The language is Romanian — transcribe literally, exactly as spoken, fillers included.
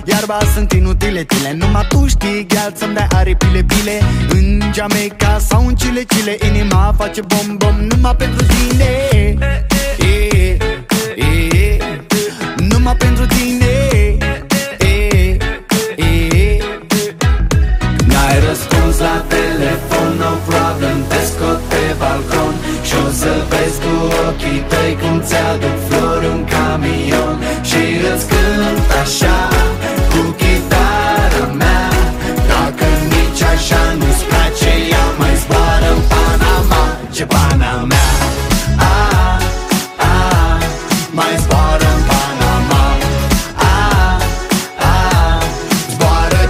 iarba sunt inutile tile. Numai tu știi, gheal, să-mi dai aripile bile. În Jamaica sau în Chile, Chile, inima face bom bom numai pentru tine. E, e, e, numai pentru tine. N-ai răspuns la telefon, no problem, te scot pe balcon și o să vezi cu ochii tăi cum ți-aduc